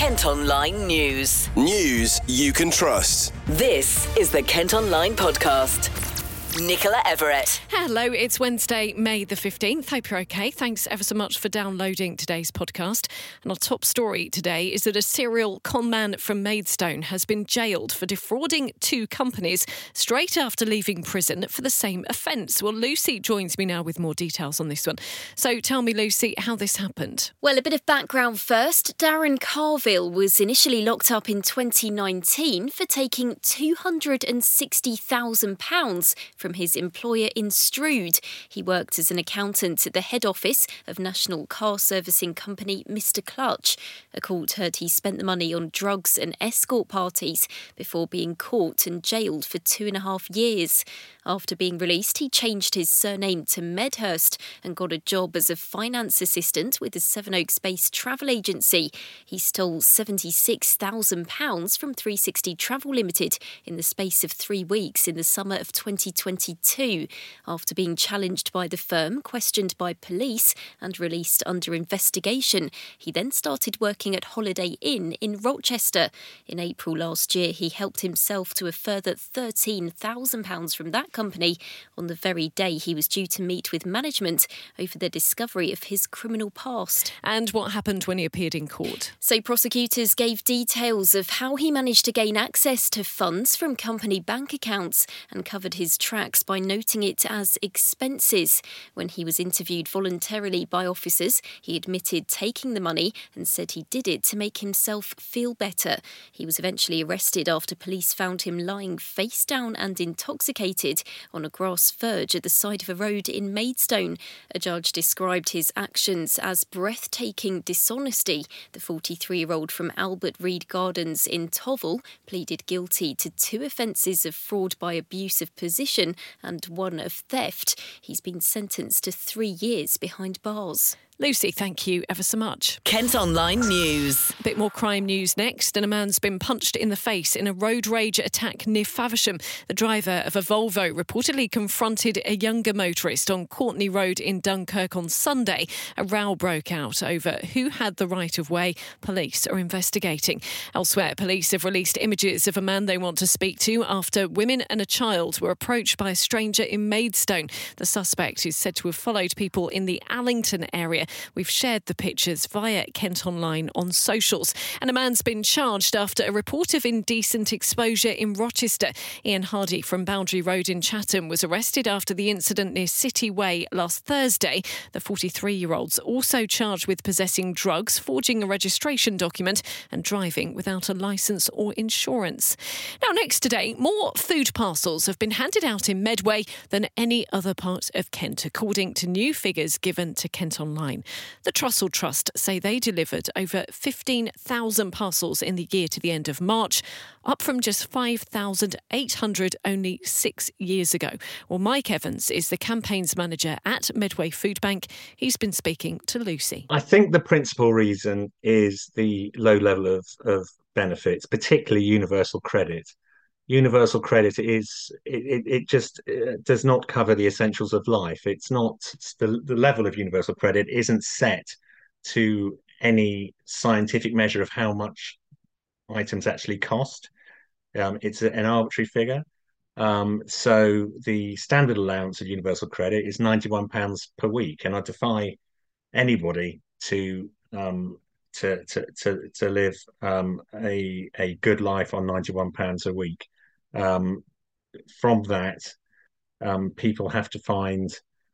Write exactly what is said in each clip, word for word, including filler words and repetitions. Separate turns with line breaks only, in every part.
Kent Online News.
News you can trust.
This is the Kent Online Podcast. Nicola Everett.
Hello, it's Wednesday, May the fifteenth. Hope you're okay. Thanks ever so much for downloading today's podcast. And our top story today is that a serial conman from Maidstone has been jailed for defrauding two companies straight after leaving prison for the same offence. Well, Lucy joins me now with more details on this one. So tell me, Lucy, how this happened.
Well, a bit of background first. Darren Carville was initially locked up in twenty nineteen for taking two hundred sixty thousand pounds from his employer in Strood. He worked as an accountant at the head office of national car servicing company Mister Clutch. A court heard he spent the money on drugs and escort parties before being caught and jailed for two and a half years. After being released, he changed his surname to Medhurst and got a job as a finance assistant with the Sevenoaks-based travel agency. He stole seventy-six thousand pounds from three sixty Travel Limited in the space of three weeks in the summer of twenty twenty-two. After being challenged by the firm, questioned by police and released under investigation, he then started working at Holiday Inn in Rochester. In April last year, he helped himself to a further thirteen thousand pounds from that company on the very day he was due to meet with management over the discovery of his criminal past.
And what happened when he appeared in court?
So prosecutors gave details of how he managed to gain access to funds from company bank accounts and covered his tracks by noting it as expenses. When he was interviewed voluntarily by officers, he admitted taking the money and said he did it to make himself feel better. He was eventually arrested after police found him lying face down and intoxicated on a grass verge at the side of a road in Maidstone. A judge described his actions as breathtaking dishonesty. The forty-three-year-old from Albert Reed Gardens in Tovel pleaded guilty to two offences of fraud by abuse of position and one of theft. He's been sentenced to three years behind bars.
Lucy, thank you ever so much.
Kent Online News.
A bit more crime news next, and a man's been punched in the face in a road rage attack near Faversham. The driver of a Volvo reportedly confronted a younger motorist on Courtney Road in Dunkirk on Sunday. A row broke out over who had the right of way. Police are investigating. Elsewhere, police have released images of a man they want to speak to after women and a child were approached by a stranger in Maidstone. The suspect is said to have followed people in the Allington area. We've shared the pictures via Kent Online on socials. And a man's been charged after a report of indecent exposure in Rochester. Ian Hardy from Boundary Road in Chatham was arrested after the incident near City Way last Thursday. The forty-three-year-old's also charged with possessing drugs, forging a registration document and driving without a licence or insurance. Now, next today, more food parcels have been handed out in Medway than any other part of Kent, according to new figures given to Kent Online. The Trussell Trust say they delivered over fifteen thousand parcels in the year to the end of March, up from just five thousand eight hundred only six years ago. Well, Mike Evans is the campaigns manager at Medway Food Bank. He's been speaking to Lucy.
I think the principal reason is the low level of, of benefits, particularly universal credit. Universal credit is, it, it just uh, does not cover the essentials of life. It's not, the, the level of universal credit isn't set to any scientific measure of how much items actually cost. Um, it's an arbitrary figure. Um, so the standard allowance of universal credit is ninety-one pounds per week. And I defy anybody to um, to, to, to, to live um, a, a good life on ninety-one pounds a week. Um, from that, um, people have to find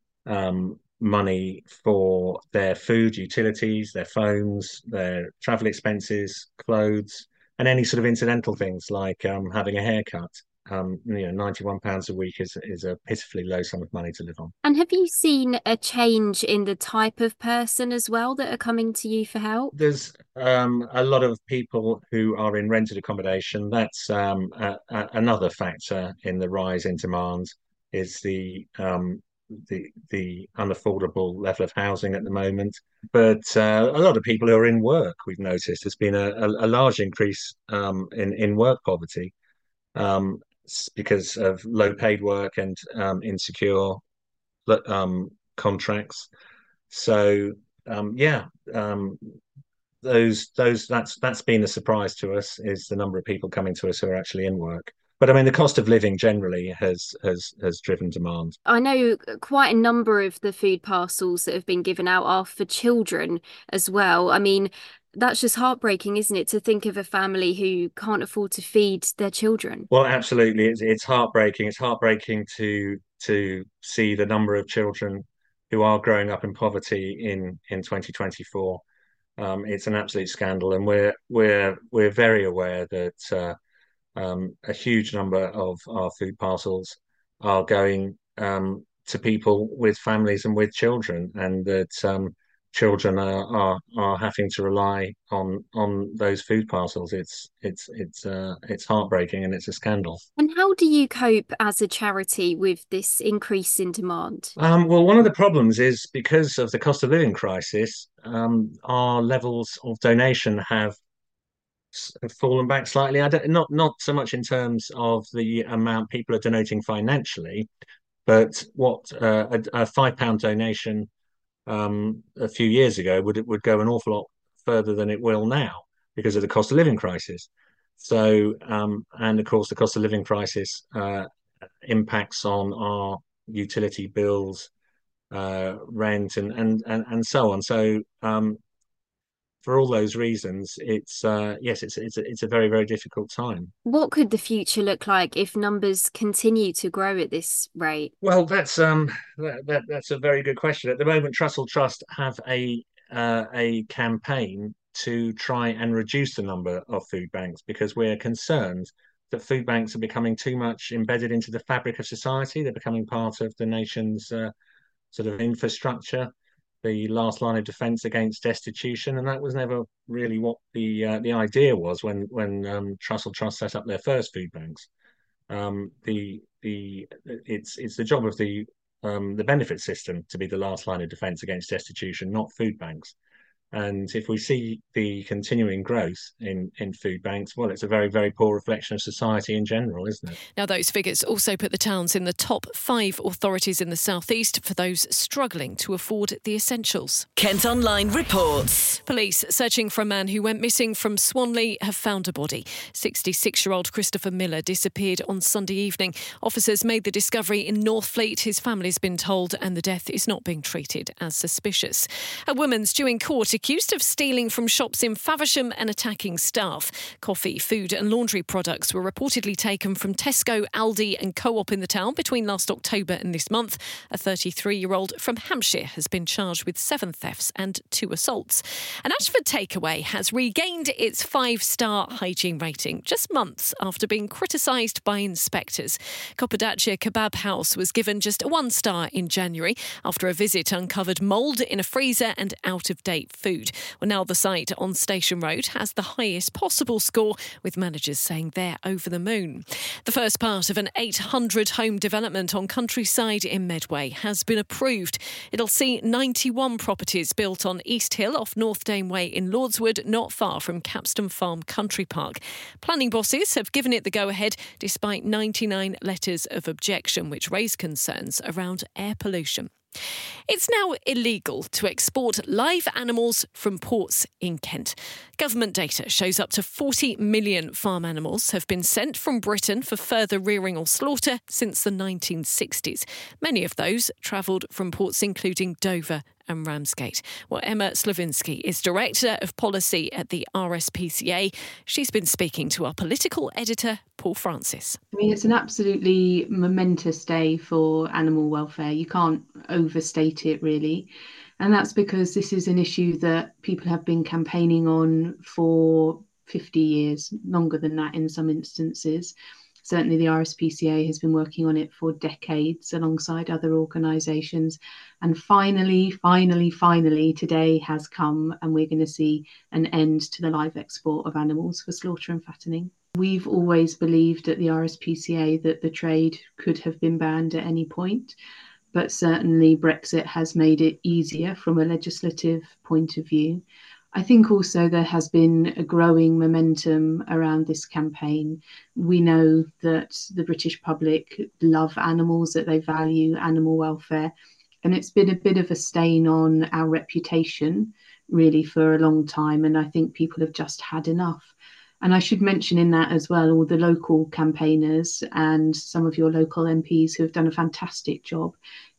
um, money for their food, utilities, their phones, their travel expenses, clothes, and any sort of incidental things like um, having a haircut. Um, you know, ninety-one pounds a week is is a pitifully low sum of money to live on.
And have you seen a change in the type of person as well that are coming to you for help?
There's um, a lot of people who are in rented accommodation. That's um, a, a, another factor in the rise in demand is the um, the the unaffordable level of housing at the moment. But uh, a lot of people who are in work, we've noticed, there's been a, a, a large increase um, in in work poverty. Um, because of low paid work and um, insecure um, contracts. So, um, yeah, um, those those that's that's been a surprise to us, is the number of people coming to us who are actually in work. But I mean, the cost of living generally has has has driven demand.
I know quite a number of the food parcels that have been given out are for children as well. I mean, that's just heartbreaking, isn't it, to think of a family who can't afford to feed their children?
Well, absolutely, it's it's heartbreaking. It's heartbreaking to to see the number of children who are growing up in poverty in in twenty twenty-four. Um, it's an absolute scandal, and we're we're we're very aware that uh, um, a huge number of our food parcels are going um, to people with families and with children, and that um, children are, are are having to rely on on those food parcels. It's it's it's uh, it's heartbreaking, and it's a scandal.
And how do you cope as a charity with this increase in demand?
Um, well, one of the problems is because of the cost of living crisis, um, our levels of donation have have fallen back slightly. I don't, not not so much in terms of the amount people are donating financially, but what uh, a, a five pound donation um, a few years ago would would go an awful lot further than it will now because of the cost of living crisis. So, um, and of course, the cost of living crisis uh, impacts on our utility bills, uh, rent, and and and and so on. So, um, for all those reasons, it's uh, yes, it's it's a, it's a very very difficult time.
What could the future look like if numbers continue to grow at this rate?
Well, that's um that, that that's a very good question. At the moment, Trussell Trust have a uh, a campaign to try and reduce the number of food banks because we're concerned that food banks are becoming too much embedded into the fabric of society. They're becoming part of the nation's uh, sort of infrastructure, the last line of defense against destitution, and that was never really what the uh, the idea was when when um, Trussell Trust set up their first food banks. Um, the the it's it's the job of the um, the benefit system to be the last line of defense against destitution, not food banks. And if we see the continuing growth in, in food banks, well, it's a very, very poor reflection of society in general, isn't it?
Now, those figures also put the towns in the top five authorities in the southeast for those struggling to afford the essentials.
Kent Online reports.
Police searching for a man who went missing from Swanley have found a body. sixty-six-year-old Christopher Miller disappeared on Sunday evening. Officers made the discovery in Northfleet, his family's been told, and the death is not being treated as suspicious. A woman's due in court accused of stealing from shops in Faversham and attacking staff. Coffee, food and laundry products were reportedly taken from Tesco, Aldi and Co-op in the town between last October and this month. A thirty-three-year-old from Hampshire has been charged with seven thefts and two assaults. An Ashford takeaway has regained its five-star hygiene rating just months after being criticised by inspectors. Kopadacha Kebab House was given just a one star in January after a visit uncovered mould in a freezer and out-of-date food. Well, now the site on Station Road has the highest possible score, with managers saying they're over the moon. The first part of an eight hundred home development on Countryside in Medway has been approved. It'll see ninety-one properties built on East Hill off North Dane Way in Lordswood, not far from Capston Farm Country Park. Planning bosses have given it the go-ahead despite ninety-nine letters of objection, which raise concerns around air pollution. It's now illegal to export live animals from ports in Kent. Government data shows up to forty million farm animals have been sent from Britain for further rearing or slaughter since the nineteen sixties. Many of those travelled from ports including Dover and Ramsgate. Well, Emma Slavinsky is Director of Policy at the R S P C A. She's been speaking to our political editor, Paul Francis.
I mean, it's an absolutely momentous day for animal welfare. You can't overstate it, really. And that's because this is an issue that people have been campaigning on for fifty years, longer than that in some instances. Certainly the R S P C A has been working on it for decades alongside other organisations. And finally, finally, finally, today has come and we're going to see an end to the live export of animals for slaughter and fattening. We've always believed at the R S P C A that the trade could have been banned at any point, but certainly Brexit has made it easier from a legislative point of view. I think also there has been a growing momentum around this campaign. We know that the British public love animals, that they value animal welfare, and it's been a bit of a stain on our reputation really for a long time, and I think people have just had enough. And I should mention in that as well all the local campaigners and some of your local M Ps who have done a fantastic job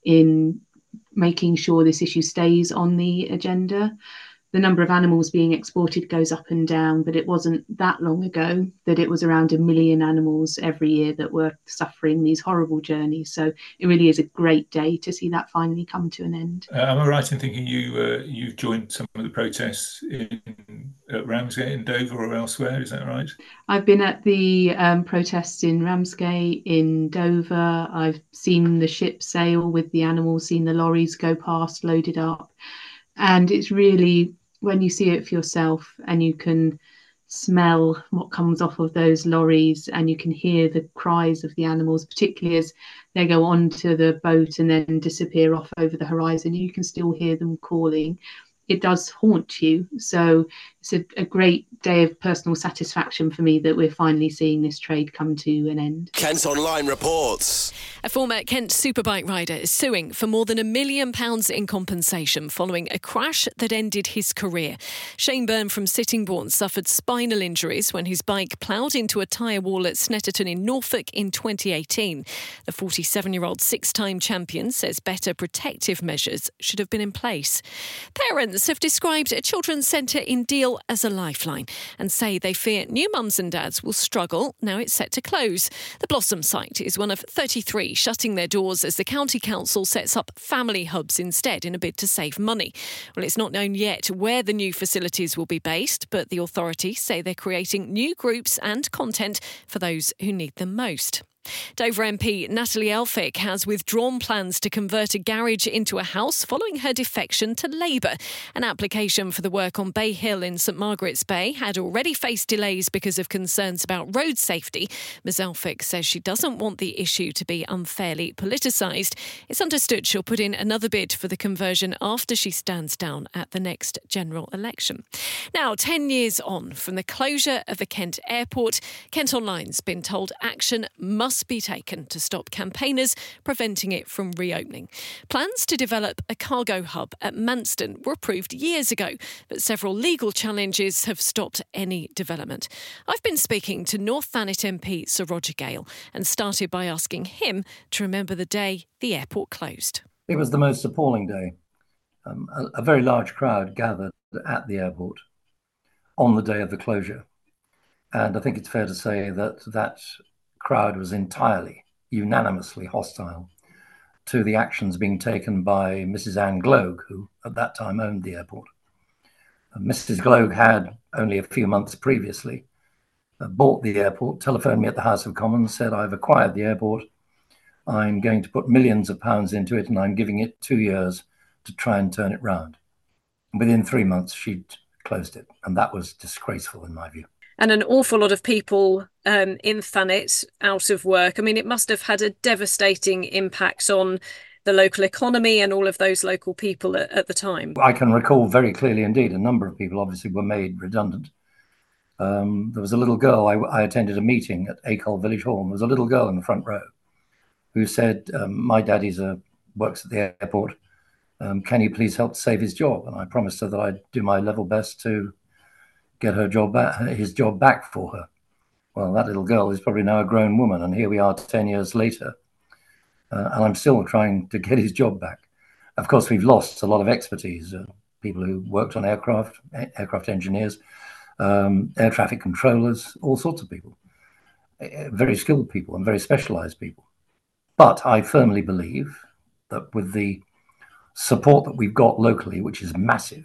in making sure this issue stays on the agenda. The number of animals being exported goes up and down, but it wasn't that long ago that it was around a million animals every year that were suffering these horrible journeys. So it really is a great day to see that finally come to an end.
Uh, am I right in thinking you uh, you've joined some of the protests in at Ramsgate, in Dover or elsewhere? Is that right?
I've been at the um, protests in Ramsgate, in Dover. I've seen the ship sail with the animals, seen the lorries go past loaded up. And it's really, when you see it for yourself and you can smell what comes off of those lorries and you can hear the cries of the animals, particularly as they go onto the boat and then disappear off over the horizon, you can still hear them calling. It does haunt you. So it's a, a great day of personal satisfaction for me that we're finally seeing this trade come to an end.
Kent Online reports.
A former Kent superbike rider is suing for more than a million pounds in compensation following a crash that ended his career. Shane Byrne from Sittingbourne suffered spinal injuries when his bike ploughed into a tyre wall at Snetterton in Norfolk in twenty eighteen. The forty-seven-year-old six-time champion says better protective measures should have been in place. Parents have described a children's centre in Deal as a lifeline and say they fear new mums and dads will struggle now it's set to close. The Blossom site is one of thirty-three shutting their doors as the County Council sets up family hubs instead in a bid to save money. Well, it's not known yet where the new facilities will be based, but the authorities say they're creating new groups and content for those who need them most. Dover M P Natalie Elphicke has withdrawn plans to convert a garage into a house following her defection to Labour. An application for the work on Bay Hill in St Margaret's Bay had already faced delays because of concerns about road safety. Ms Elphicke says she doesn't want the issue to be unfairly politicised. It's understood she'll put in another bid for the conversion after she stands down at the next general election. Now, ten years on from the closure of the Kent airport, Kent Online's been told action must be taken to stop campaigners preventing it from reopening. Plans to develop a cargo hub at Manston were approved years ago, but several legal challenges have stopped any development. I've been speaking to North Thanet M P Sir Roger Gale and started by asking him to remember the day the airport closed.
It was the most appalling day. Um, a, a very large crowd gathered at the airport on the day of the closure. And I think it's fair to say that that crowd was entirely, unanimously hostile to the actions being taken by Missus Anne Gloag, who at that time owned the airport. Uh, Missus Gloag had, only a few months previously, uh, bought the airport, telephoned me at the House of Commons, said, I've acquired the airport, I'm going to put millions of pounds into it, and I'm giving it two years to try and turn it round. Within three months, she'd closed it, and that was disgraceful in my view.
And an awful lot of people um, in Thanet out of work. I mean, it must have had a devastating impact on the local economy and all of those local people at, at the time.
I can recall very clearly indeed, a number of people obviously were made redundant. Um, there was a little girl, I, I attended a meeting at Acol Village Hall, and there was a little girl in the front row who said, um, my daddy's a, works at the airport, um, can you please help save his job? And I promised her that I'd do my level best to get her job back, his job back for her. Well, that little girl is probably now a grown woman, and here we are ten years later, uh, and I'm still trying to get his job back. Of course, we've lost a lot of expertise, uh, people who worked on aircraft, aircraft engineers, um, air traffic controllers, all sorts of people, uh, very skilled people and very specialized people. But I firmly believe that with the support that we've got locally, which is massive,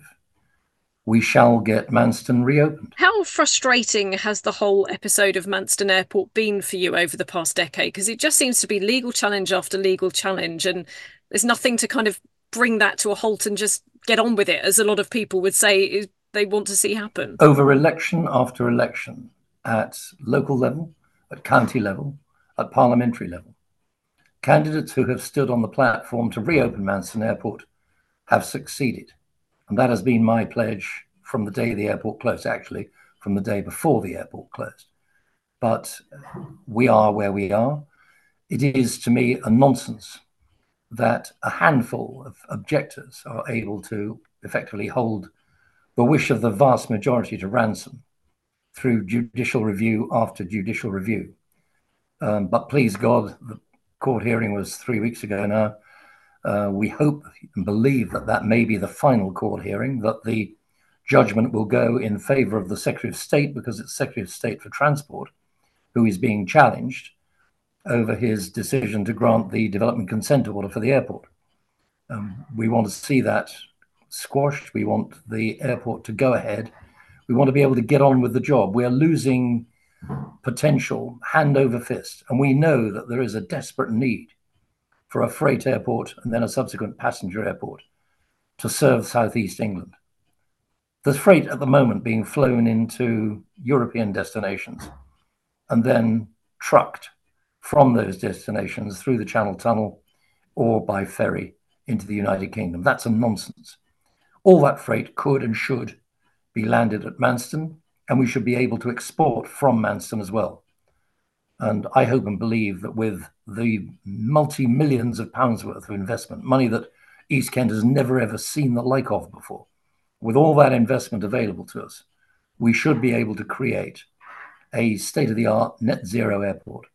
we shall get Manston reopened.
How frustrating has the whole episode of Manston Airport been for you over the past decade? Because it just seems to be legal challenge after legal challenge, and there's nothing to kind of bring that to a halt and just get on with it, as a lot of people would say they want to see happen.
Over election after election, at local level, at county level, at parliamentary level, candidates who have stood on the platform to reopen Manston Airport have succeeded. And that has been my pledge from the day the airport closed, actually, from the day before the airport closed. But we are where we are. It is, to me, a nonsense that a handful of objectors are able to effectively hold the wish of the vast majority to ransom through judicial review after judicial review. Um, but please God, the court hearing was three weeks ago now. Uh, we hope and believe that that may be the final court hearing, that the judgment will go in favour of the Secretary of State, because it's Secretary of State for Transport who is being challenged over his decision to grant the development consent order for the airport. Um, we want to see that squashed. We want the airport to go ahead. We want to be able to get on with the job. We are losing potential hand over fist, and we know that there is a desperate need for a freight airport and then a subsequent passenger airport to serve Southeast England. There's freight at the moment being flown into European destinations and then trucked from those destinations through the Channel Tunnel or by ferry into the United Kingdom. That's a nonsense. All that freight could and should be landed at Manston, and we should be able to export from Manston as well. And I hope and believe that with the multi-millions of pounds worth of investment, money that East Kent has never ever seen the like of before, with all that investment available to us, we should be able to create a state-of-the-art net zero airport,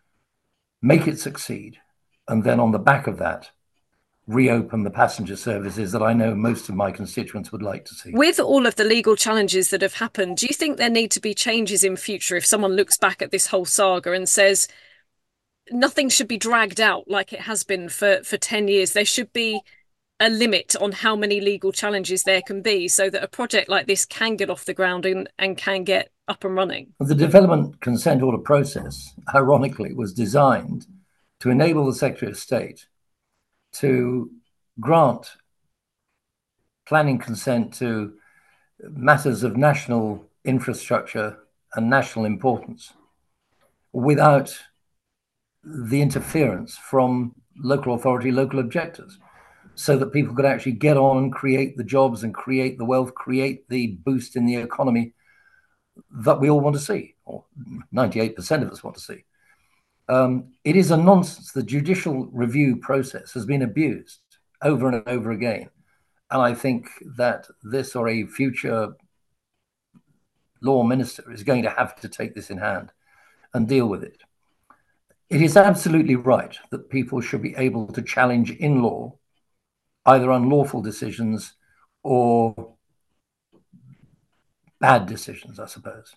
make it succeed, and then on the back of that, reopen the passenger services that I know most of my constituents would like to see.
With all of the legal challenges that have happened, do you think there need to be changes in future if someone looks back at this whole saga and says nothing should be dragged out like it has been for, for ten years? There should be a limit on how many legal challenges there can be so that a project like this can get off the ground and, and can get up and running.
The development consent order process, ironically, was designed to enable the Secretary of State to grant planning consent to matters of national infrastructure and national importance without the interference from local authority, local objectors, so that people could actually get on and create the jobs and create the wealth, create the boost in the economy that we all want to see, or ninety-eight percent of us want to see. Um, it is a nonsense. The judicial review process has been abused over and over again. And I think that this or a future law minister is going to have to take this in hand and deal with it. It is absolutely right that people should be able to challenge in law either unlawful decisions or bad decisions, I suppose.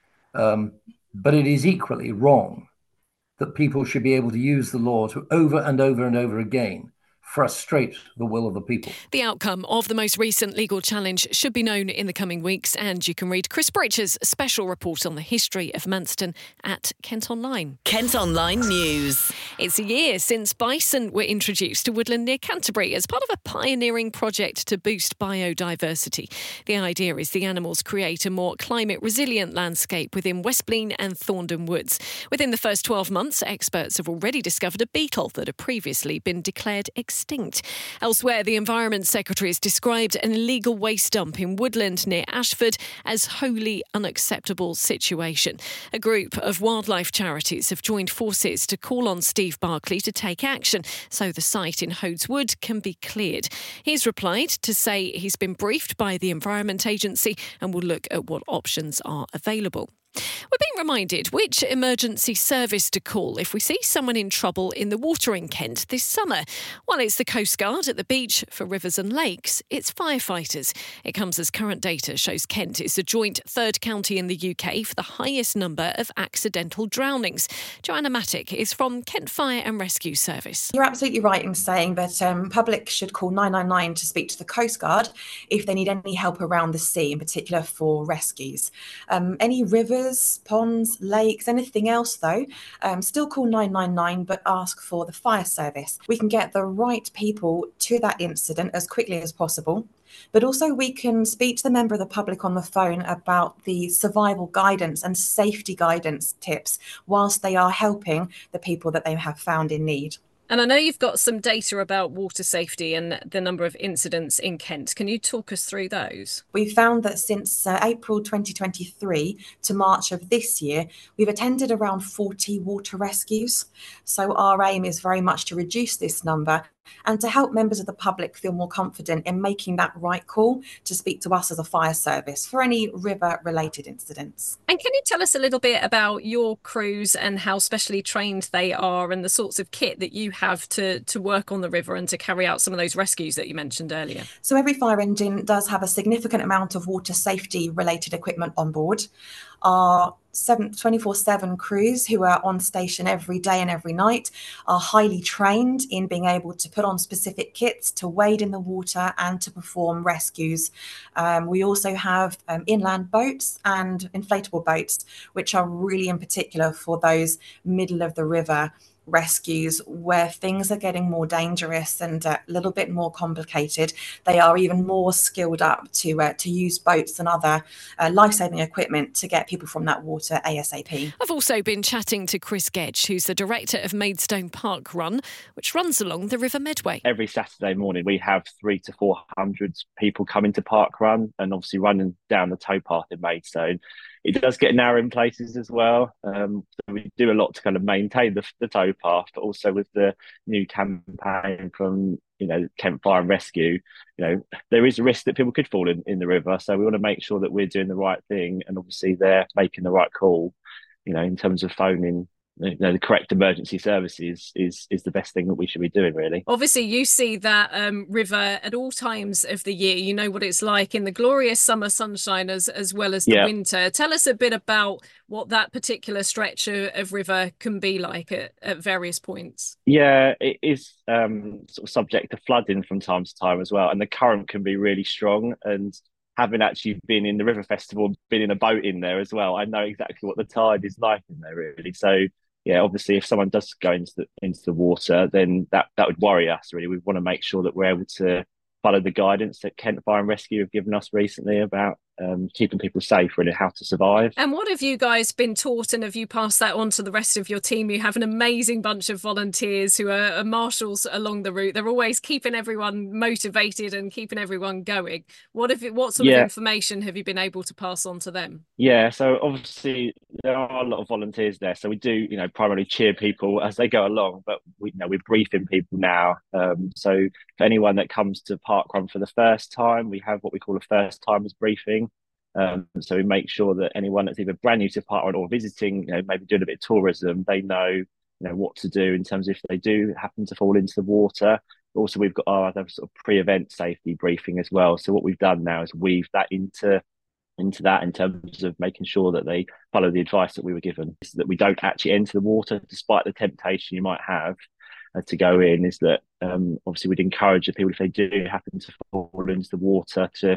Um, but it is equally wrong that people should be able to use the law to over and over and over again frustrate the will of the people.
The outcome of the most recent legal challenge should be known in the coming weeks, and you can read Chris Britcher's special report on the history of Manston at Kent Online.
Kent Online News.
It's a year since bison were introduced to woodland near Canterbury as part of a pioneering project to boost biodiversity. The idea is the animals create a more climate-resilient landscape within Westbleen and Thorndon Woods. Within the first twelve months, experts have already discovered a beetle that had previously been declared extinct. Elsewhere, the Environment Secretary has described an illegal waste dump in Woodland near Ashford as wholly unacceptable situation. A group of wildlife charities have joined forces to call on Steve Barclay to take action so the site in Hodes Wood can be cleared. He's replied to say he's been briefed by the Environment Agency and will look at what options are available. We're being reminded which emergency service to call if we see someone in trouble in the water in Kent this summer. While it's the Coast Guard at the beach, for rivers and lakes, it's firefighters. It comes as current data shows Kent is the joint third county in the U K for the highest number of accidental drownings. Joanna Mattick is from Kent Fire and Rescue Service.
You're absolutely right in saying that um, public should call nine nine nine to speak to the Coast Guard if they need any help around the sea, in particular for rescues. Um, any rivers, ponds, lakes, anything else though, um, still call nine nine nine but ask for the fire service. We can get the right people to that incident as quickly as possible, but also we can speak to the member of the public on the phone about the survival guidance and safety guidance tips whilst they are helping the people that they have found in need.
And I know you've got some data about water safety and the number of incidents in Kent. Can you talk us through those?
We found that since uh, April twenty twenty-three to March of this year, we've attended around forty water rescues. So our aim is very much to reduce this number and to help members of the public feel more confident in making that right call to speak to us as a fire service for any river-related incidents.
And can you tell us a little bit about your crews and how specially trained they are and the sorts of kit that you have to, to work on the river and to carry out some of those rescues that you mentioned earlier?
So every fire engine does have a significant amount of water safety related equipment on board. Our twenty-four seven crews who are on station every day and every night are highly trained in being able to put on specific kits to wade in the water and to perform rescues. Um, we also have um, inland boats and inflatable boats, which are really in particular for those middle of the river rescues where things are getting more dangerous and a little bit more complicated. They are even more skilled up to uh, to use boats and other uh, life-saving equipment to get people from that water ASAP.
I've also been chatting to Chris Gedge, who's the director of Maidstone Park Run, which runs along the River Medway.
Every Saturday morning we have three to four hundred people coming to Park Run and obviously running down the towpath in Maidstone. It does get narrow in places as well. Um, so we do a lot to kind of maintain the, the towpath, but also with the new campaign from, you know, Kent Fire and Rescue, you know, there is a risk that people could fall in, in the river. So we want to make sure that we're doing the right thing and obviously they're making the right call, you know, in terms of phoning. You know, the correct emergency services is is the best thing that we should be doing, really.
Obviously, you see that um, river at all times of the year. You know what it's like in the glorious summer sunshine as, as well as the
yeah.
winter. Tell us a bit about what that particular stretch of, of river can be like at, at various points.
Yeah, it is um, sort of subject to flooding from time to time as well. And the current can be really strong. And having actually been in the River Festival, been in a boat in there as well, I know exactly what the tide is like in there, really. So, yeah, obviously, if someone does go into the into the water, then that, that would worry us, really. We want to make sure that we're able to follow the guidance that Kent Fire and Rescue have given us recently about um, keeping people safe, really, how to survive.
And what have you guys been taught, and have you passed that on to the rest of your team? You have an amazing bunch of volunteers who are, are marshals along the route. They're always keeping everyone motivated and keeping everyone going. What have you, what sort
yeah.
of information have you been able to pass on to them?
Yeah, so obviously there are a lot of volunteers there. So we do, you know, primarily cheer people as they go along, but we you know we're briefing people now. Um, so for anyone that comes to Park Run for the first time, we have what we call a first timers briefing. Um, so we make sure that anyone that's either brand new to Park Run or visiting, you know, maybe doing a bit of tourism, they know, you know, what to do in terms of if they do happen to fall into the water. Also, we've got our other sort of pre-event safety briefing as well. So what we've done now is weave that into into that in terms of making sure that they follow the advice that we were given, so that we don't actually enter the water despite the temptation you might have uh, to go in. Is that um, obviously we'd encourage the people, if they do happen to fall into the water, to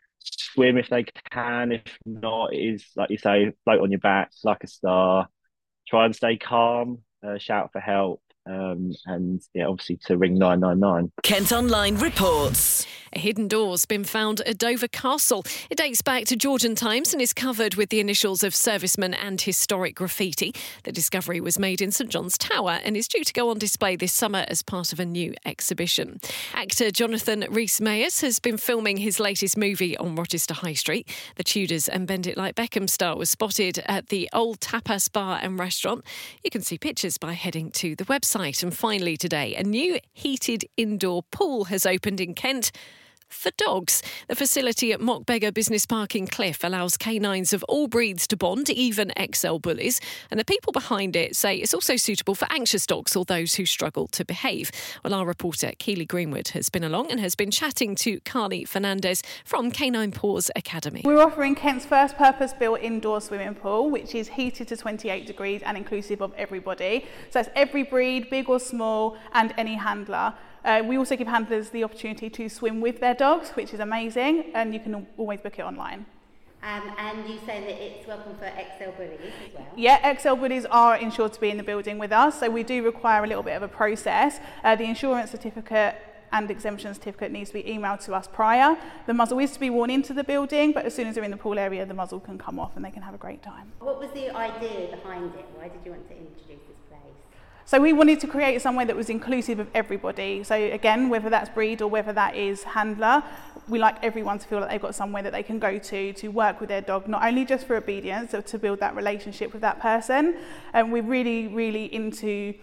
swim if they can. If not, it is, like you say, float on your back like a star, try and stay calm, uh, shout for help, um, and yeah, obviously to ring nine nine nine.
Kent Online reports.
A hidden door's been found at Dover Castle. It dates back to Georgian times and is covered with the initials of servicemen and historic graffiti. The discovery was made in St John's Tower and is due to go on display this summer as part of a new exhibition. Actor Jonathan Rhys-Meyers has been filming his latest movie on Rochester High Street. The Tudors and Bend It Like Beckham star was spotted at the Old Tapas Bar and Restaurant. You can see pictures by heading to the website. And finally today, a new heated indoor pool has opened in Kent for dogs. The facility at Mockbeggar Business Park in Cliff allows canines of all breeds to bond, even X L bullies. And the people behind it say it's also suitable for anxious dogs or those who struggle to behave. Well, our reporter Keely Greenwood has been along and has been chatting to Carly Fernandez from Canine Paws Academy.
We're offering Kent's first purpose-built indoor swimming pool, which is heated to twenty-eight degrees and inclusive of everybody. So that's every breed, big or small, and any handler. Uh, we also give handlers the opportunity to swim with their dogs, which is amazing, and you can always book it online.
Um, and you say that it's welcome for X L bullies as well?
Yeah, X L bullies are insured to be in the building with us, so we do require a little bit of a process. Uh, the insurance certificate and exemption certificate needs to be emailed to us prior. The muzzle is to be worn into the building, but as soon as they're in the pool area, the muzzle can come off and they can have a great time.
What was the idea behind it? Why did you want to introduce this place?
So we wanted to create somewhere that was inclusive of everybody. So again, whether that's breed or whether that is handler, we like everyone to feel like they've got somewhere that they can go to to work with their dog, not only just for obedience, but to build that relationship with that person. And we're really, really into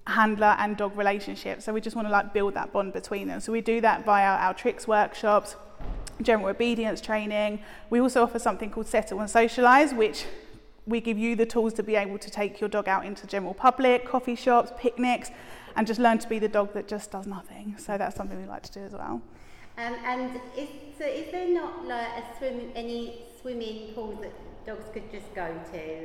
handler and dog relationship. So we just want to like build that bond between them. So we do that via our tricks workshops, general obedience training. We also offer something called Settle and Socialise, which we give you the tools to be able to take your dog out into general public, coffee shops, picnics, and just learn to be the dog that just does nothing. So that's something we like to do as well.
Um, and is, so is there not like a swim, any swimming pools that dogs could just go to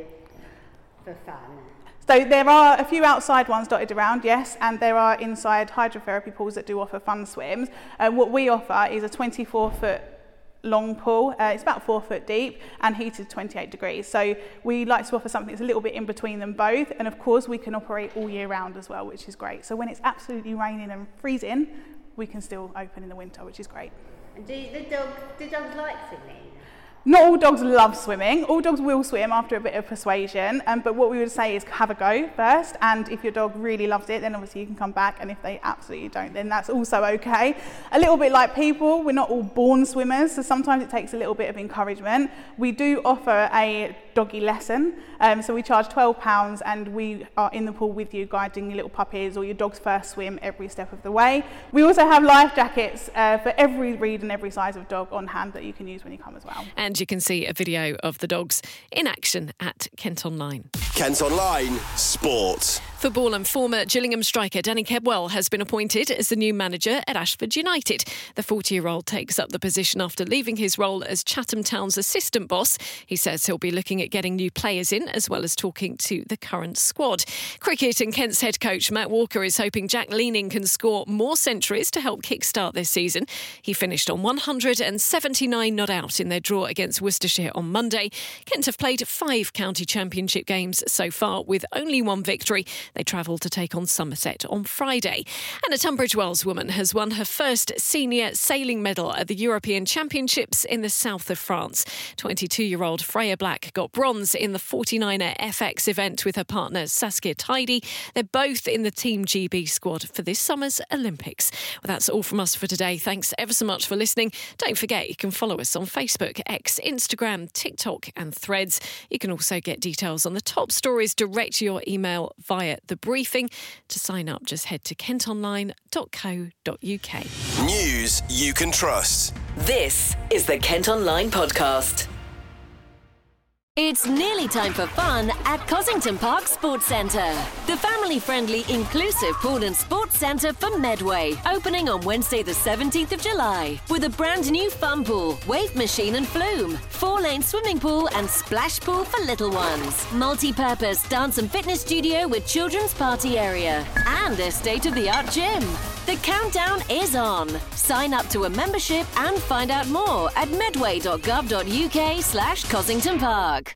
for fun?
So there are a few outside ones dotted around, yes, and there are inside hydrotherapy pools that do offer fun swims. Uh, what we offer is a twenty-four foot long pool. Uh, it's about four foot deep and heated twenty-eight degrees. So we like to offer something that's a little bit in between them both. And of course we can operate all year round as well, which is great. So when it's absolutely raining and freezing, we can still open in the winter, which is great.
And do the dogs, do dogs like swimming?
Not all dogs love swimming. All dogs will swim after a bit of persuasion, um, but what we would say is have a go first, and if your dog really loves it, then obviously you can come back, and if they absolutely don't, then that's also okay. A little bit like people, we're not all born swimmers, so sometimes it takes a little bit of encouragement. We do offer a doggy lesson, um, so we charge twelve pounds, and we are in the pool with you, guiding your little puppies or your dog's first swim every step of the way. We also have life jackets uh, for every breed and every size of dog on hand that you can use when you come as well.
And you can see a video of the dogs in action at Kent Online.
Kent Online Sport.
Football and former Gillingham striker Danny Kebwell has been appointed as the new manager at Ashford United. The forty-year-old takes up the position after leaving his role as Chatham Town's assistant boss. He says he'll be looking at getting new players in as well as talking to the current squad. Cricket and Kent's head coach Matt Walker is hoping Jack Leaning can score more centuries to help kickstart this season. He finished on one hundred seventy-nine not out in their draw against Worcestershire on Monday. Kent have played five county championship games so far with only one victory. They travel to take on Somerset on Friday. And a Tunbridge Wells woman has won her first senior sailing medal at the European Championships in the south of France. twenty-two-year-old Freya Black got bronze in the forty-niner F X event with her partner Saskia Tidy. They're both in the Team G B squad for this summer's Olympics. Well, that's all from us for today. Thanks ever so much for listening. Don't forget you can follow us on Facebook, X, Instagram, TikTok and Threads. You can also get details on the top stories direct to your email via The Briefing. To sign up, just head to kent online dot co dot uk.
News you can trust.
This is the Kent Online Podcast.
It's nearly time for fun at Cossington Park Sports Centre. The family-friendly, inclusive pool and sports centre for Medway, opening on Wednesday the seventeenth of July. With a brand new fun pool, wave machine and flume, four-lane swimming pool and splash pool for little ones, multi-purpose dance and fitness studio with children's party area, and a state-of-the-art gym. The countdown is on. Sign up to a membership and find out more at medway dot gov dot uk slash Cossington Park.